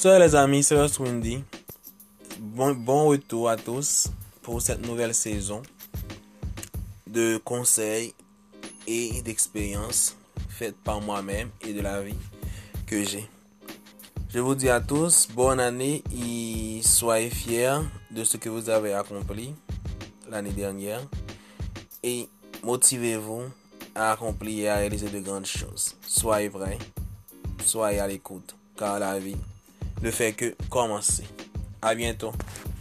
Salut les amis, c'est Lost Windy. Bon retour à tous pour cette nouvelle saison de conseils et d'expériences faites par moi-même et de la vie que j'ai. Je vous dis à tous, bonne année et soyez fiers de ce que vous avez accompli l'année dernière et motivez-vous à accomplir et à réaliser de grandes choses. Soyez prêts, soyez à l'écoute, car la vie ne fait que commencer. À bientôt.